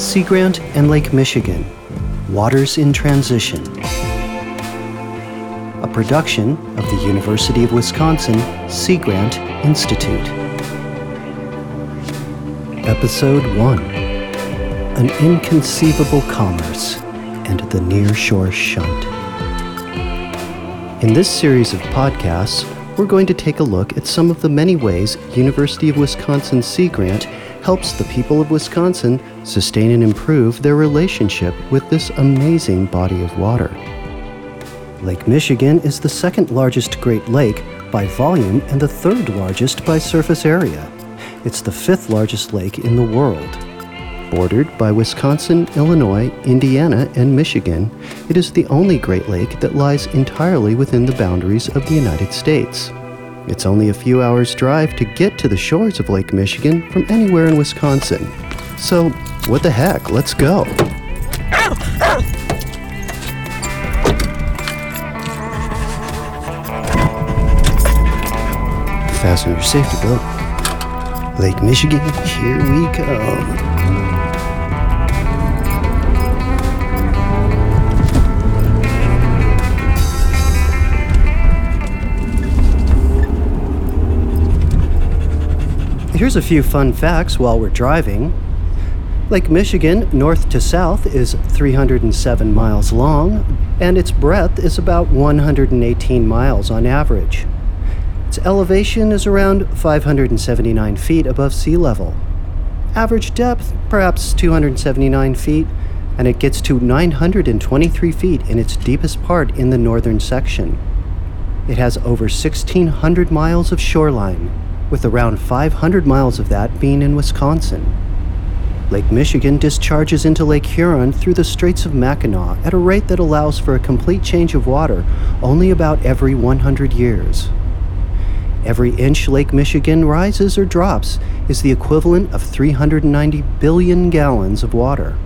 Sea Grant and Lake Michigan, Waters in Transition. A production of the University of Wisconsin Sea Grant Institute. Episode 1, An Inconceivable Commerce and the Nearshore Shunt. In this series of podcasts, we're going to take a look at some of the many ways University of Wisconsin Sea Grant helps the people of Wisconsin sustain and improve their relationship with this amazing body of water. Lake Michigan is the second largest Great Lake by volume and the third largest by surface area. It's the fifth largest lake in the world. Bordered by Wisconsin, Illinois, Indiana, and Michigan, it is the only Great Lake that lies entirely within the boundaries of the United States. It's only a few hours' drive to get to the shores of Lake Michigan from anywhere in Wisconsin. So, what the heck, let's go. Fasten your safety belt. Lake Michigan, here we come. Here's a few fun facts while we're driving. Lake Michigan, north to south, is 307 miles long, and its breadth is about 118 miles on average. Its elevation is around 579 feet above sea level. Average depth, perhaps 279 feet, and it gets to 923 feet in its deepest part in the northern section. It has over 1,600 miles of shoreline, with around 500 miles of that being in Wisconsin. Lake Michigan discharges into Lake Huron through the Straits of Mackinac at a rate that allows for a complete change of water only about every 100 years. Every inch Lake Michigan rises or drops is the equivalent of 390 billion gallons of water.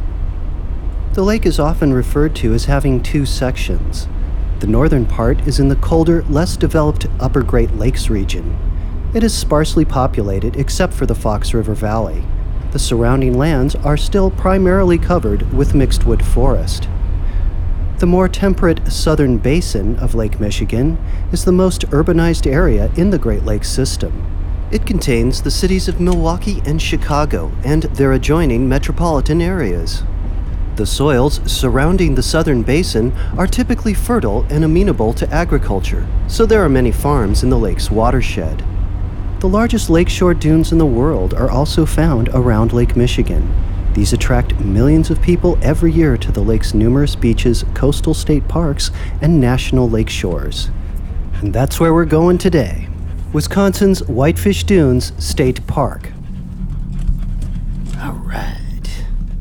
The lake is often referred to as having two sections. The northern part is in the colder, less developed Upper Great Lakes region. It is sparsely populated except for the Fox River Valley. The surrounding lands are still primarily covered with mixedwood forest. The more temperate southern basin of Lake Michigan is the most urbanized area in the Great Lakes system. It contains the cities of Milwaukee and Chicago and their adjoining metropolitan areas. The soils surrounding the southern basin are typically fertile and amenable to agriculture, so there are many farms in the lake's watershed. The largest lakeshore dunes in the world are also found around Lake Michigan. These attract millions of people every year to the lake's numerous beaches, coastal state parks, and national lake shores. And that's where we're going today. Wisconsin's Whitefish Dunes State Park. All right.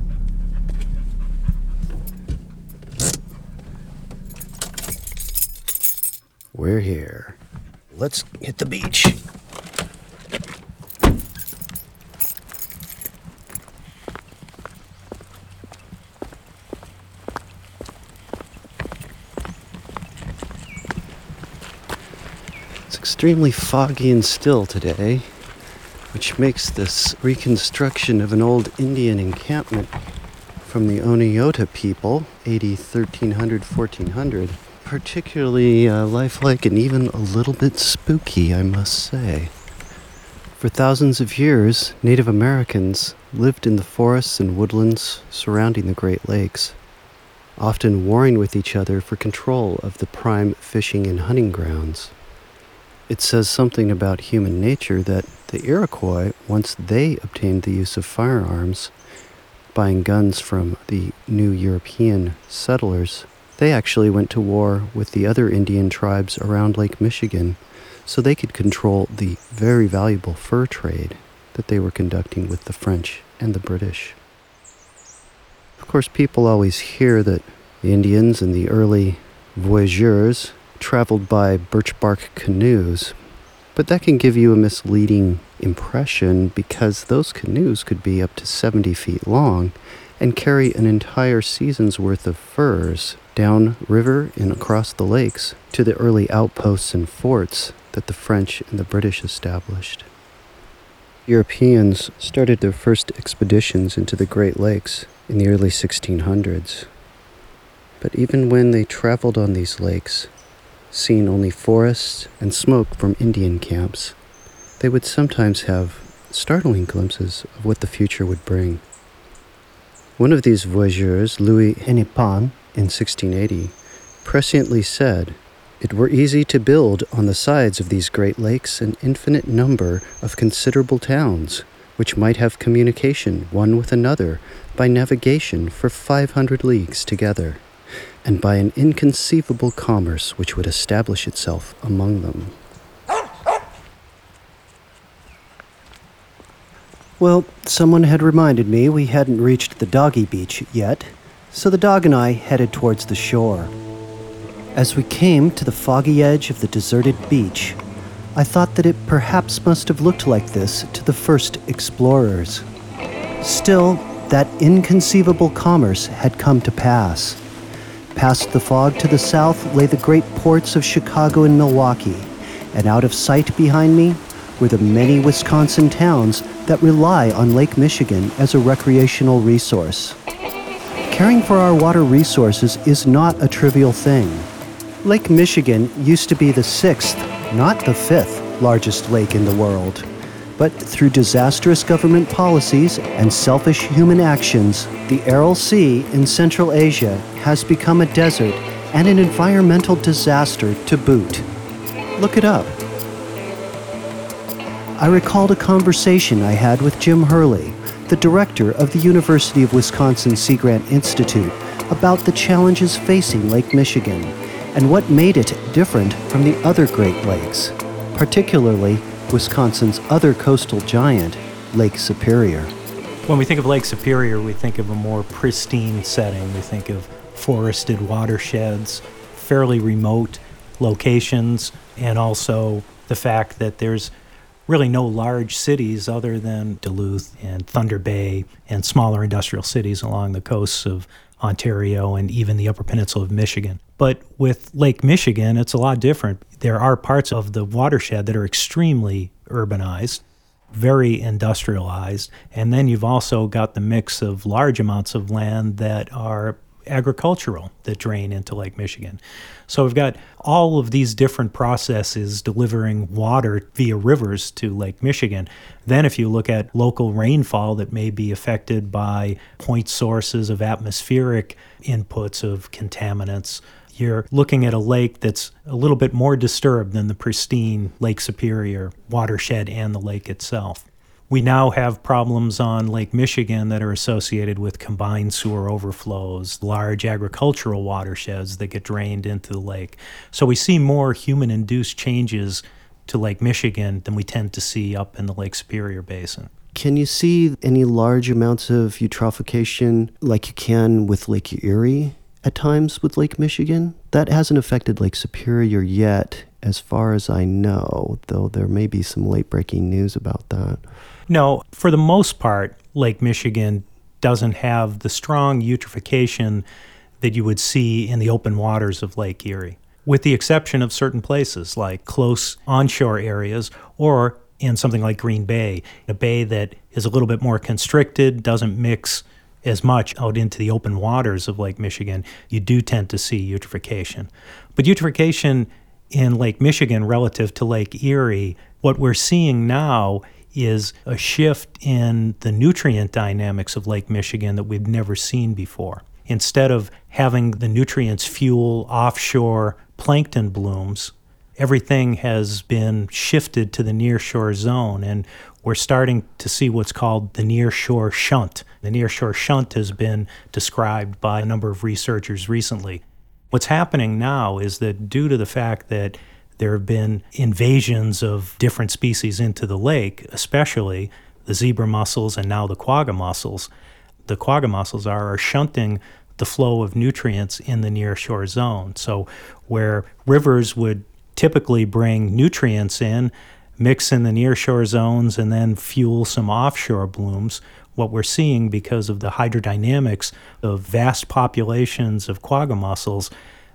We're here. Let's hit the beach. Extremely foggy and still today, which makes this reconstruction of an old Indian encampment from the Oneota people, AD 1300, 1400, particularly lifelike and even a little bit spooky, I must say. For thousands of years, Native Americans lived in the forests and woodlands surrounding the Great Lakes, often warring with each other for control of the prime fishing and hunting grounds. It says something about human nature that the Iroquois, once they obtained the use of firearms, buying guns from the new European settlers, they actually went to war with the other Indian tribes around Lake Michigan so they could control the very valuable fur trade that they were conducting with the French and the British. Of course, people always hear that the Indians and the early voyageurs traveled by birch bark canoes, but that can give you a misleading impression because those canoes could be up to 70 feet long and carry an entire season's worth of furs down river and across the lakes to the early outposts and forts that the French and the British established. Europeans started their first expeditions into the Great Lakes in the early 1600s. But even when they traveled on these lakes, seeing only forests and smoke from Indian camps, they would sometimes have startling glimpses of what the future would bring. One of these voyageurs, Louis Hennepin, in 1680, presciently said, "It were easy to build on the sides of these great lakes an infinite number of considerable towns, which might have communication one with another by navigation for 500 leagues together, and by an inconceivable commerce which would establish itself among them." Well, someone had reminded me we hadn't reached the doggy beach yet, so the dog and I headed towards the shore. As we came to the foggy edge of the deserted beach, I thought that it perhaps must have looked like this to the first explorers. Still, that inconceivable commerce had come to pass. Past the fog to the south lay the great ports of Chicago and Milwaukee, and out of sight behind me were the many Wisconsin towns that rely on Lake Michigan as a recreational resource. Caring for our water resources is not a trivial thing. Lake Michigan used to be the 6th, not the 5th, largest lake in the world. But through disastrous government policies and selfish human actions, the Aral Sea in Central Asia has become a desert and an environmental disaster to boot. Look it up. I recalled a conversation I had with Jim Hurley, the director of the University of Wisconsin Sea Grant Institute, about the challenges facing Lake Michigan and what made it different from the other Great Lakes, particularly Wisconsin's other coastal giant, Lake Superior. When we think of Lake Superior, we think of a more pristine setting. We think of forested watersheds, fairly remote locations, and also the fact that there's really no large cities other than Duluth and Thunder Bay and smaller industrial cities along the coasts of Ontario and even the Upper Peninsula of Michigan. But with Lake Michigan, it's a lot different. There are parts of the watershed that are extremely urbanized, very industrialized, and then you've also got the mix of large amounts of land that are agricultural that drain into Lake Michigan. So we've got all of these different processes delivering water via rivers to Lake Michigan. Then if you look at local rainfall that may be affected by point sources of atmospheric inputs of contaminants, you're looking at a lake that's a little bit more disturbed than the pristine Lake Superior watershed and the lake itself. We now have problems on Lake Michigan that are associated with combined sewer overflows, large agricultural watersheds that get drained into the lake. So we see more human-induced changes to Lake Michigan than we tend to see up in the Lake Superior Basin. Can you see any large amounts of eutrophication like you can with Lake Erie at times with Lake Michigan? That hasn't affected Lake Superior yet, as far as I know, though there may be some late-breaking news about that. No, for the most part, Lake Michigan doesn't have the strong eutrophication that you would see in the open waters of Lake Erie, with the exception of certain places like close onshore areas or in something like Green Bay, a bay that is a little bit more constricted, doesn't mix as much out into the open waters of Lake Michigan. You do tend to see eutrophication. But eutrophication in Lake Michigan relative to Lake Erie, what we're seeing now is a shift in the nutrient dynamics of Lake Michigan that we've never seen before. Instead of having the nutrients fuel offshore plankton blooms, everything has been shifted to the nearshore zone, and we're starting to see what's called the nearshore shunt. The nearshore shunt has been described by a number of researchers recently. What's happening now is that due to the fact that there have been invasions of different species into the lake, especially the zebra mussels and now the quagga mussels. The quagga mussels are shunting the flow of nutrients in the nearshore zone. So where rivers would typically bring nutrients in, mix in the nearshore zones, and then fuel some offshore blooms, what we're seeing because of the hydrodynamics of vast populations of quagga mussels,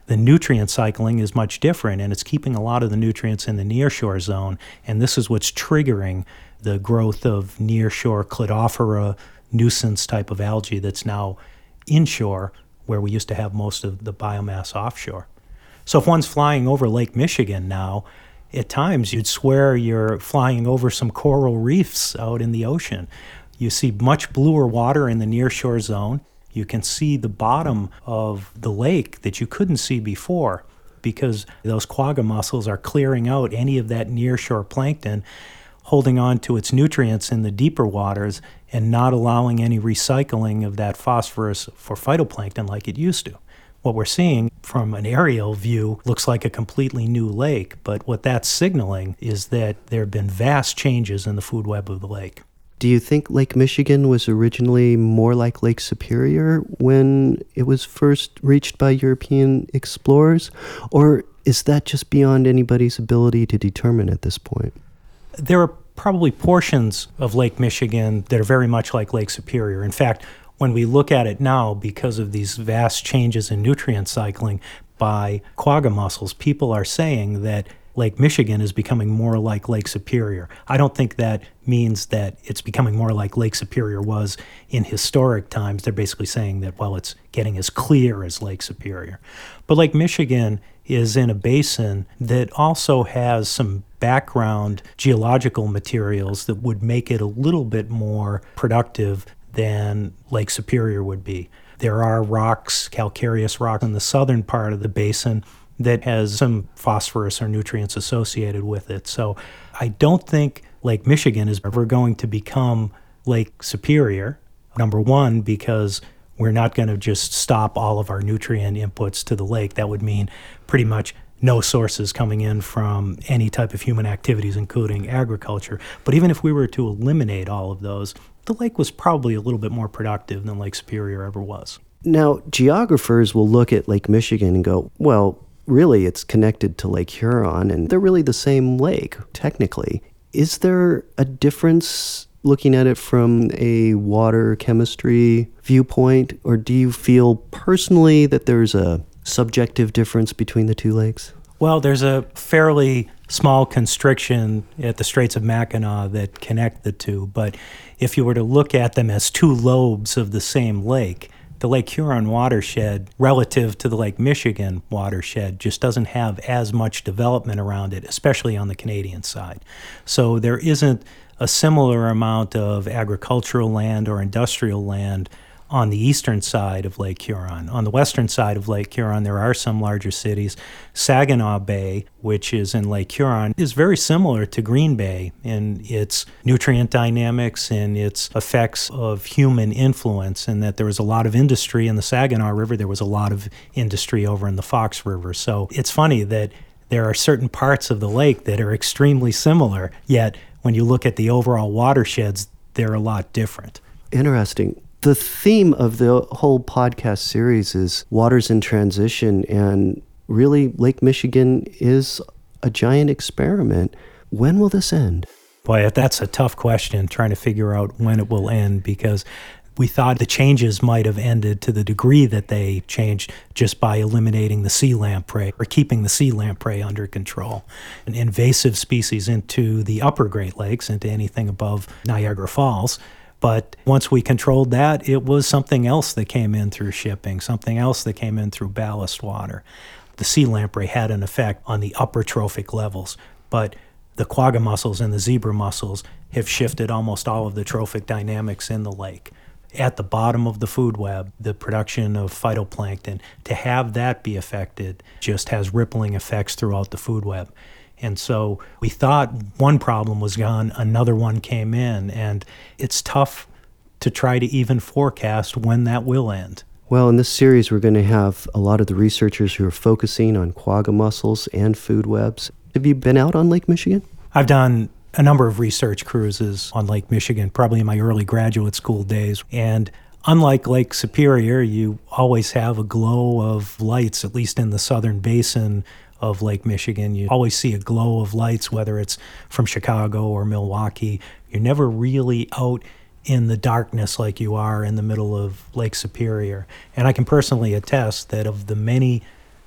The nutrient cycling is much different, and it's keeping a lot of the nutrients in the nearshore zone, and this is what's triggering the growth of nearshore Cladophora nuisance type of algae that's now inshore, where we used to have most of the biomass offshore. So if one's flying over Lake Michigan now, at times you'd swear you're flying over some coral reefs out in the ocean. You see much bluer water in the nearshore zone. You can see the bottom of the lake that you couldn't see before because those quagga mussels are clearing out any of that nearshore plankton, holding on to its nutrients in the deeper waters and not allowing any recycling of that phosphorus for phytoplankton like it used to. What we're seeing from an aerial view looks like a completely new lake, but what that's signaling is that there have been vast changes in the food web of the lake. Do you think Lake Michigan was originally more like Lake Superior when it was first reached by European explorers? Or is that just beyond anybody's ability to determine at this point? There are probably portions of Lake Michigan that are very much like Lake Superior. In fact, when we look at it now, because of these vast changes in nutrient cycling by quagga mussels, people are saying that Lake Michigan is becoming more like Lake Superior. I don't think that means that it's becoming more like Lake Superior was in historic times. They're basically saying that, well, it's getting as clear as Lake Superior. But Lake Michigan is in a basin that also has some background geological materials that would make it a little bit more productive than Lake Superior would be. There are rocks, calcareous rock in the southern part of the basin that has some phosphorus or nutrients associated with it. So I don't think Lake Michigan is ever going to become Lake Superior, number one, because we're not going to just stop all of our nutrient inputs to the lake. That would mean pretty much no sources coming in from any type of human activities, including agriculture. But even if we were to eliminate all of those, the lake was probably a little bit more productive than Lake Superior ever was. Now, geographers will look at Lake Michigan and go, well, really, it's connected to Lake Huron, and they're really the same lake, technically. Is there a difference looking at it from a water chemistry viewpoint, or do you feel personally that there's a subjective difference between the two lakes? Well, there's a fairly small constriction at the Straits of Mackinac that connect the two, but if you were to look at them as two lobes of the same lake, the Lake Huron watershed, relative to the Lake Michigan watershed, just doesn't have as much development around it, especially on the Canadian side. So there isn't a similar amount of agricultural land or industrial land on the eastern side of Lake Huron. On the western side of Lake Huron, there are some larger cities. Saginaw Bay, which is in Lake Huron, is very similar to Green Bay in its nutrient dynamics and its effects of human influence, and that there was a lot of industry in the Saginaw River. There was a lot of industry over in the Fox River. So it's funny that there are certain parts of the lake that are extremely similar, yet when you look at the overall watersheds, they're a lot different. Interesting. The theme of the whole podcast series is waters in transition, and really Lake Michigan is a giant experiment. When will this end? Boy, that's a tough question, trying to figure out when it will end, because we thought the changes might have ended to the degree that they changed just by eliminating the sea lamprey or keeping the sea lamprey under control. An invasive species into the upper Great Lakes, into anything above Niagara Falls. But once we controlled that, it was something else that came in through shipping, something else that came in through ballast water. The sea lamprey had an effect on the upper trophic levels, but the quagga mussels and the zebra mussels have shifted almost all of the trophic dynamics in the lake. At the bottom of the food web, the production of phytoplankton, to have that be affected just has rippling effects throughout the food web. And so we thought one problem was gone, another one came in, and it's tough to try to even forecast when that will end. Well, in this series, we're going to have a lot of the researchers who are focusing on quagga mussels and food webs. Have you been out on Lake Michigan? I've done a number of research cruises on Lake Michigan, probably in my early graduate school days. And unlike Lake Superior, you always have a glow of lights, at least in the southern basin of Lake Michigan. You always see a glow of lights, whether it's from Chicago or Milwaukee. You're never really out in the darkness like you are in the middle of Lake Superior. And I can personally attest that of the many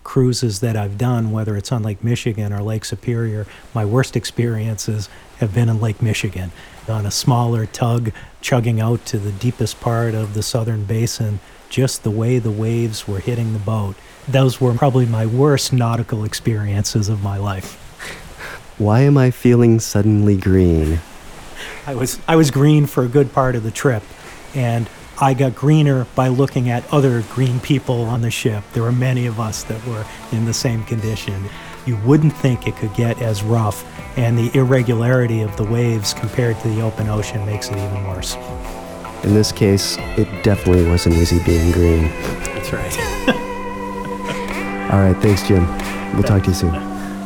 cruises that I've done, whether it's on Lake Michigan or Lake Superior, my worst experiences have been in Lake Michigan on a smaller tug chugging out to the deepest part of the southern basin. Just the way the waves were hitting the boat. Those were probably my worst nautical experiences of my life. Why am I feeling suddenly green? I was green for a good part of the trip, and I got greener by looking at other green people on the ship. There were many of us that were in the same condition. You wouldn't think it could get as rough, and the irregularity of the waves compared to the open ocean makes it even worse. In this case, it definitely wasn't easy being green. That's right. All right, thanks, Jim. We'll talk to you soon.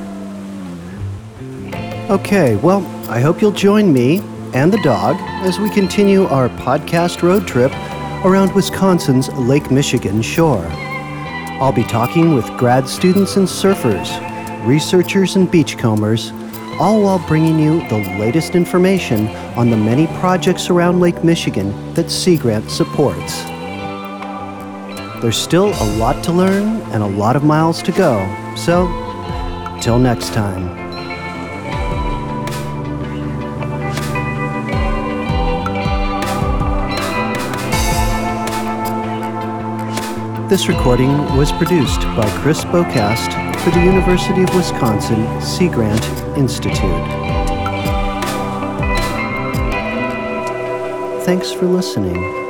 Okay, well, I hope you'll join me and the dog as we continue our podcast road trip around Wisconsin's Lake Michigan shore. I'll be talking with grad students and surfers, researchers and beachcombers, all while bringing you the latest information on the many projects around Lake Michigan that Sea Grant supports. There's still a lot to learn and a lot of miles to go, so till next time. This recording was produced by Chris Bocast for the University of Wisconsin Sea Grant Institute. Thanks for listening.